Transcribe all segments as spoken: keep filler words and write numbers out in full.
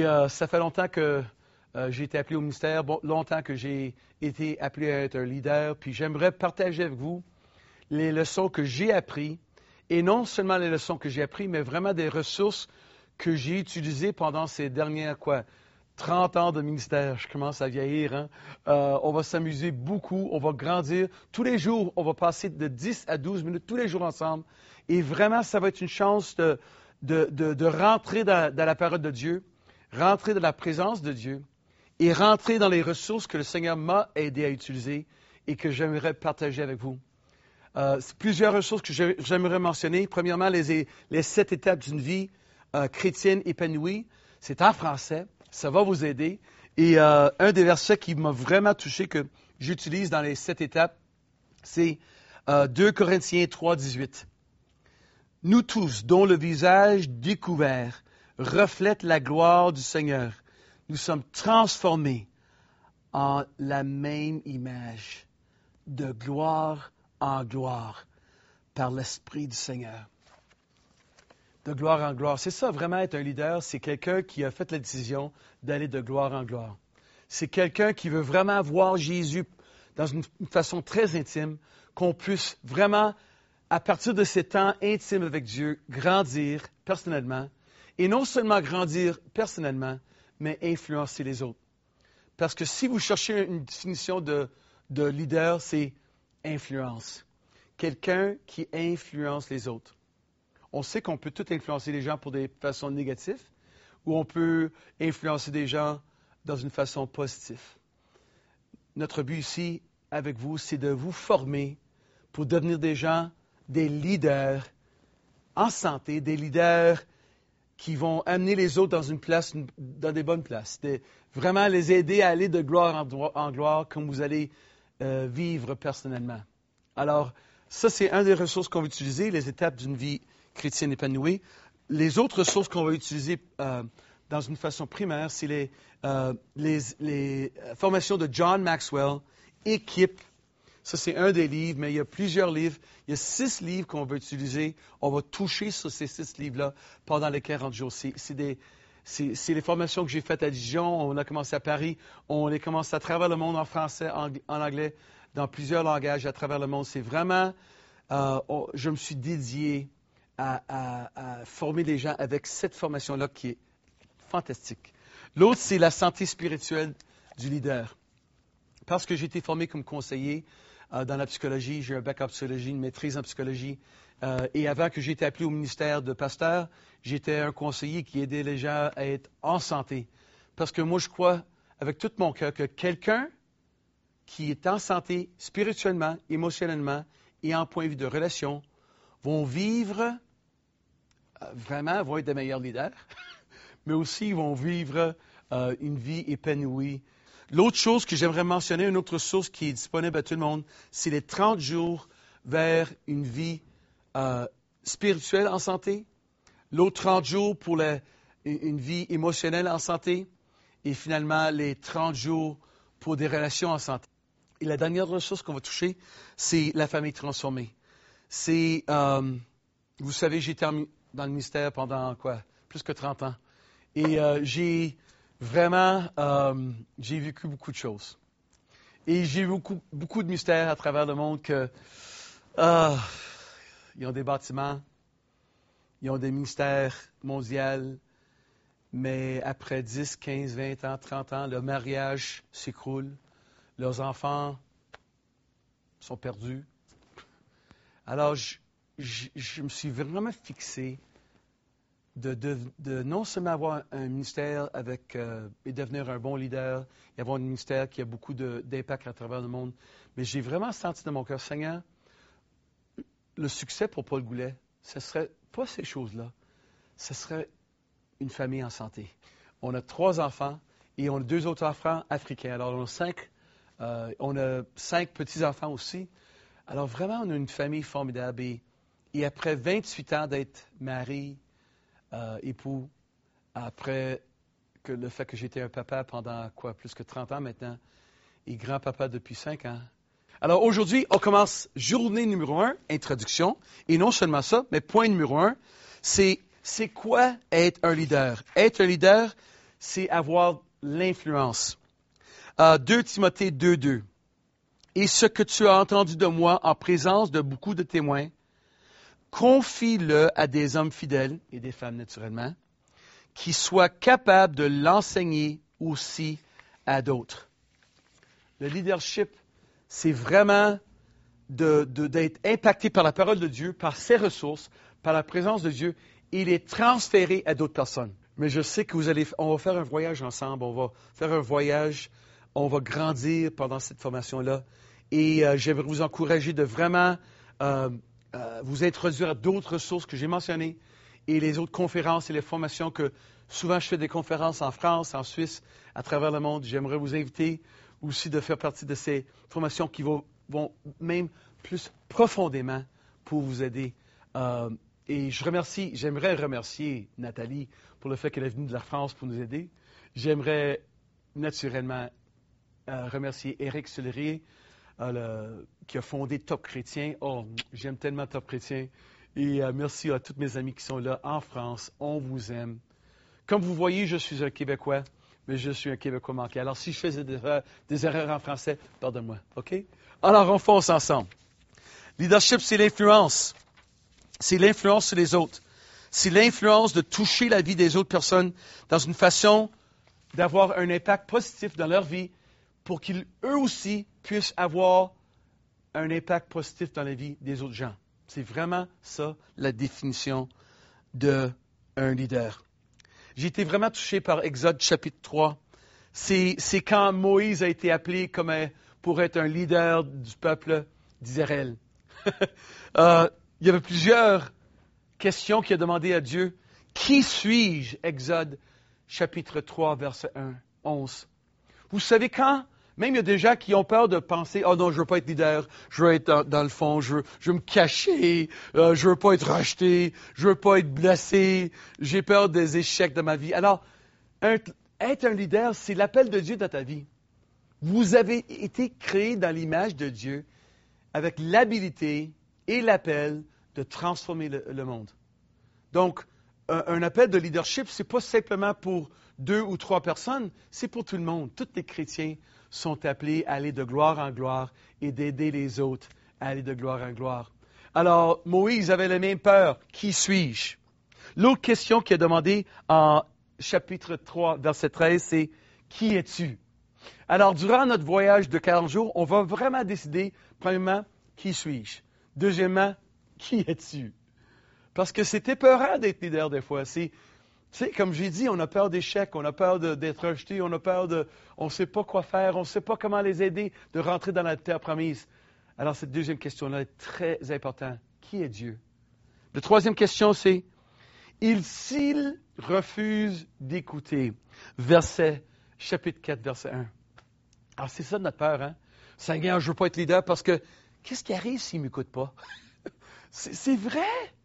euh, ça fait longtemps que euh, j'ai été appelé au ministère, bon, longtemps que j'ai été appelé à être un leader, puis j'aimerais partager avec vous les leçons que j'ai apprises, et non seulement les leçons que j'ai apprises, mais vraiment des ressources que j'ai utilisées pendant ces dernières, quoi, trente ans de ministère. Je commence à vieillir, hein? Euh, on va s'amuser beaucoup, on va grandir. Tous les jours, on va passer de dix à douze minutes, tous les jours ensemble. Et vraiment, ça va être une chance de, de, de, de rentrer dans, dans la parole de Dieu, rentrer dans la présence de Dieu et rentrer dans les ressources que le Seigneur m'a aidé à utiliser et que j'aimerais partager avec vous. Euh, plusieurs ressources que j'aimerais mentionner. Premièrement, les, les sept étapes d'une vie euh, chrétienne épanouie. C'est en français. Ça va vous aider. Et euh, un des versets qui m'a vraiment touché, que j'utilise dans les sept étapes, c'est euh, deux Corinthiens trois, dix-huit. Nous tous, dont le visage découvert reflète la gloire du Seigneur, nous sommes transformés en la même image, de gloire en gloire, par l'Esprit du Seigneur. De gloire en gloire. C'est ça, vraiment, être un leader, c'est quelqu'un qui a fait la décision d'aller de gloire en gloire. C'est quelqu'un qui veut vraiment voir Jésus dans une façon très intime, qu'on puisse vraiment, à partir de ces temps intimes avec Dieu, grandir personnellement, et non seulement grandir personnellement, mais influencer les autres. Parce que si vous cherchez une définition de, de leader, c'est influence. Quelqu'un qui influence les autres. On sait qu'on peut tout influencer les gens pour des façons négatives ou on peut influencer des gens dans une façon positive. Notre but ici, avec vous, c'est de vous former pour devenir des gens, des leaders en santé, des leaders qui vont amener les autres dans une place, dans des bonnes places. De vraiment les aider à aller de gloire en, en gloire comme vous allez euh, vivre personnellement. Alors, ça, c'est une des ressources qu'on va utiliser, les étapes d'une vie chrétienne épanouie. Les autres ressources qu'on va utiliser euh, dans une façon primaire, c'est les, euh, les, les formations de John Maxwell, Équipe. Ça, c'est un des livres, mais il y a plusieurs livres. Il y a six livres qu'on va utiliser. On va toucher sur ces six livres-là pendant les quarante jours. C'est, c'est, des, c'est, c'est les formations que j'ai faites à Dijon. On a commencé à Paris. On les commence à travers le monde en français, en, en anglais, dans plusieurs langages à travers le monde. C'est vraiment, euh, on, je me suis dédié à, à, à former des gens avec cette formation-là qui est fantastique. L'autre, c'est la santé spirituelle du leader. Parce que j'ai été formé comme conseiller euh, dans la psychologie, j'ai un bac en psychologie, une maîtrise en psychologie. Euh, et avant que j'ai été appelé au ministère de pasteur, j'étais un conseiller qui aidait les gens à être en santé. Parce que moi, je crois avec tout mon cœur que quelqu'un qui est en santé spirituellement, émotionnellement et en point de vue de relation vont vivre, euh, vraiment, vont être des meilleurs leaders, mais aussi vont vivre euh, une vie épanouie. L'autre chose que j'aimerais mentionner, une autre source qui est disponible à tout le monde, c'est les trente jours vers une vie euh, spirituelle en santé. L'autre trente jours pour la, une vie émotionnelle en santé. Et finalement, les trente jours pour des relations en santé. Et la dernière ressource qu'on va toucher, c'est la famille transformée. C'est, euh, vous savez, j'ai été dans le ministère pendant quoi, plus que trente ans. Et euh, j'ai vraiment, euh, j'ai vécu beaucoup de choses. Et j'ai vu beaucoup, beaucoup de mystères à travers le monde que, euh, ils ont des bâtiments, ils ont des ministères mondiaux, mais après dix, quinze, vingt ans, trente ans, le mariage s'écroule. Leurs enfants sont perdus. Alors, je, je, je me suis vraiment fixé de, de, de non seulement avoir un ministère avec, euh, et devenir un bon leader, et avoir un ministère qui a beaucoup de, d'impact à travers le monde, mais j'ai vraiment senti dans mon cœur, Seigneur, le succès pour Paul Goulet, ce ne serait pas ces choses-là, ce serait une famille en santé. On a trois enfants et on a deux autres enfants africains. Alors, on a cinq Euh, on a cinq petits-enfants aussi. Alors vraiment, on a une famille formidable. Et, et après vingt-huit ans d'être mari, euh, époux, après que le fait que j'étais un papa pendant quoi, plus que trente ans maintenant, et grand-papa depuis cinq ans. Alors aujourd'hui, on commence journée numéro un, introduction. Et non seulement ça, mais point numéro un, c'est, c'est quoi être un leader? Être un leader, c'est avoir l'influence. Euh, deux Timothée deux, deux. Et ce que tu as entendu de moi en présence de beaucoup de témoins, confie-le à des hommes fidèles, et des femmes naturellement, qui soient capables de l'enseigner aussi à d'autres. Le leadership, c'est vraiment de, de, d'être impacté par la parole de Dieu, par ses ressources, par la présence de Dieu, et les transférer à d'autres personnes. Mais je sais que vous allez, on va faire un voyage ensemble, on va faire un voyage, on va grandir pendant cette formation-là. Et euh, j'aimerais vous encourager de vraiment euh, euh, vous introduire à d'autres ressources que j'ai mentionnées et les autres conférences et les formations que souvent je fais des conférences en France, en Suisse, à travers le monde. J'aimerais vous inviter aussi de faire partie de ces formations qui vont, vont même plus profondément pour vous aider. Euh, et je remercie, j'aimerais remercier Nathalie pour le fait qu'elle est venue de la France pour nous aider. J'aimerais naturellement euh, remercier Éric Sulerier, euh, le, qui a fondé Top Chrétien. Oh, j'aime tellement Top Chrétien. Et euh, merci à tous mes amis qui sont là en France. On vous aime. Comme vous voyez, je suis un Québécois, mais je suis un Québécois manqué. Alors, si je faisais des erreurs, des erreurs en français, pardonne-moi. OK? Alors, on fonce ensemble. Leadership, c'est l'influence. C'est l'influence sur les autres. C'est l'influence de toucher la vie des autres personnes dans une façon d'avoir un impact positif dans leur vie pour qu'ils, eux aussi, puissent avoir un impact positif dans la vie des autres gens. C'est vraiment ça, la définition d'un leader. J'ai été vraiment touché par Exode chapitre trois. C'est, c'est quand Moïse a été appelé comme un, pour être un leader du peuple d'Israël. euh, il y avait plusieurs questions qu'il a demandé à Dieu. Qui suis-je? Exode chapitre trois, verset un, onze. Vous savez quand? Même il y a des gens qui ont peur de penser, oh non, je veux pas être leader, je veux être dans, dans le fond, je veux, je veux me cacher, euh, je veux pas être racheté, je veux pas être blessé, j'ai peur des échecs de ma vie. Alors, un, être un leader, c'est l'appel de Dieu dans ta vie. Vous avez été créé dans l'image de Dieu avec l'habilité et l'appel de transformer le, le monde. Donc, un, un appel de leadership, c'est pas simplement pour deux ou trois personnes, c'est pour tout le monde. Tous les chrétiens sont appelés à aller de gloire en gloire et d'aider les autres à aller de gloire en gloire. Alors, Moïse avait la même peur. Qui suis-je? L'autre question qu'il a demandée en chapitre trois, verset treize, c'est « Qui es-tu? » Alors, durant notre voyage de quarante jours, on va vraiment décider, premièrement, qui suis-je? Deuxièmement, qui es-tu? Parce que c'est épeurant d'être leader des fois. C'est, tu sais, comme j'ai dit, on a peur d'échecs, on a peur de, d'être rejeté, on a peur de... On ne sait pas quoi faire, on ne sait pas comment les aider de rentrer dans la terre promise. Alors, cette deuxième question-là est très importante. Qui est Dieu? La troisième question, c'est il, s'il refuse d'écouter. Verset, chapitre quatre, verset un. Alors, c'est ça notre peur, hein? Seigneur, je ne veux pas être leader parce que qu'est-ce qui arrive s'il ne m'écoute pas? c'est, c'est vrai!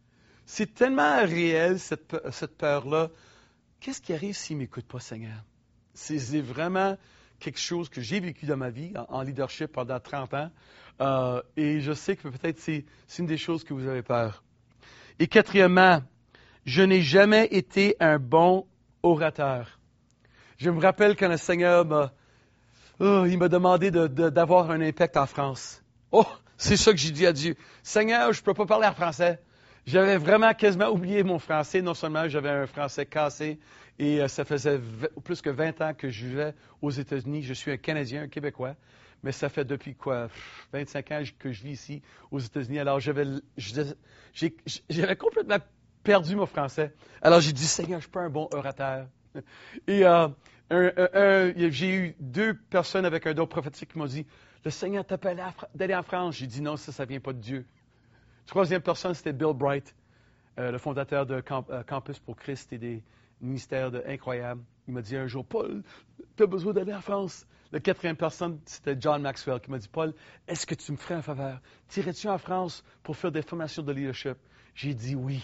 C'est tellement réel, cette, cette peur-là. Qu'est-ce qui arrive s'il ne m'écoute pas, Seigneur? C'est, c'est vraiment quelque chose que j'ai vécu dans ma vie, en, en leadership pendant trente ans. Euh, et je sais que peut-être c'est, c'est une des choses que vous avez peur. Et quatrièmement, je n'ai jamais été un bon orateur. Je me rappelle quand le Seigneur m'a, oh, il m'a demandé de, de, d'avoir un impact en France. Oh, c'est ça que j'ai dit à Dieu. Seigneur, je ne peux pas parler en français. J'avais vraiment quasiment oublié mon français. Non seulement j'avais un français cassé, et euh, ça faisait v- plus que vingt ans que je vivais aux États-Unis. Je suis un Canadien, un Québécois, mais ça fait depuis quoi, vingt-cinq ans que je vis ici aux États-Unis. Alors j'avais, j'ai, j'avais complètement perdu mon français. Alors j'ai dit, Seigneur, je ne suis pas un bon orateur. Et euh, un, un, un, j'ai eu deux personnes avec un don prophétique qui m'ont dit, le Seigneur t'appelle d'aller en France. J'ai dit, non, ça, ça ne vient pas de Dieu. Troisième personne, c'était Bill Bright, euh, le fondateur de Camp, euh, Campus pour Christ et des ministères de, incroyables. Il m'a dit un jour, Paul, tu as besoin d'aller en France. La quatrième personne, c'était John Maxwell qui m'a dit, Paul, est-ce que tu me ferais un faveur? T'irais-tu en France pour faire des formations de leadership? J'ai dit oui.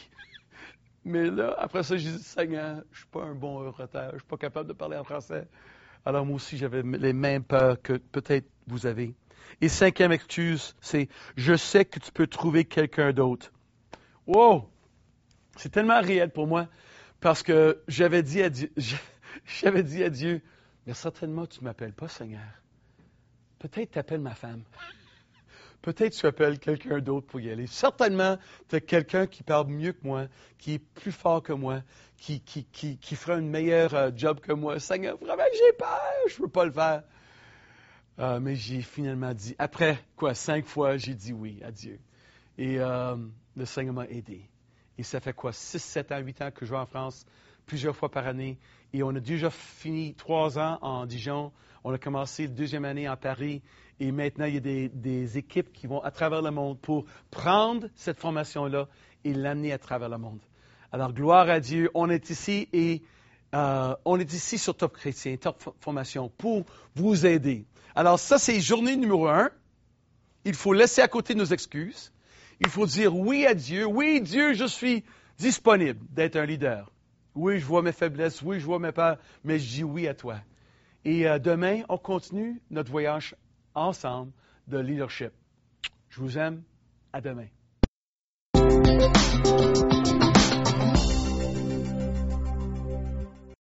Mais là, après ça, j'ai dit, Seigneur, je ne suis pas un bon orateur, je ne suis pas capable de parler en français. Alors moi aussi, j'avais les mêmes peurs que peut-être vous avez. Et cinquième excuse, c'est « Je sais que tu peux trouver quelqu'un d'autre. » Wow! C'est tellement réel pour moi parce que j'avais dit à Dieu, J'avais dit à Dieu, mais certainement tu ne m'appelles pas Seigneur. Peut-être tu appelles ma femme. Peut-être tu appelles quelqu'un d'autre pour y aller. Certainement, tu as quelqu'un qui parle mieux que moi, qui est plus fort que moi, qui, qui, qui, qui fera un meilleur euh, job que moi. Seigneur, vraiment, j'ai peur, je ne peux pas le faire. Euh, mais j'ai finalement dit, après quoi, cinq fois, j'ai dit oui à Dieu. Et euh, le Seigneur m'a aidé. Et ça fait quoi, six, sept ans, huit ans que je vais en France, plusieurs fois par année. Et on a déjà fini trois ans en Dijon. On a commencé la deuxième année en Paris. Et maintenant, il y a des, des équipes qui vont à travers le monde pour prendre cette formation-là et l'amener à travers le monde. Alors, gloire à Dieu. On est ici et euh, on est ici sur Top Chrétien, Top Formation, pour vous aider. Alors, ça, c'est journée numéro un. Il faut laisser à côté nos excuses. Il faut dire oui à Dieu. Oui, Dieu, je suis disponible d'être un leader. Oui, je vois mes faiblesses. Oui, je vois mes peurs. Mais je dis oui à toi. Et euh, demain, on continue notre voyage ensemble de leadership. Je vous aime. À demain.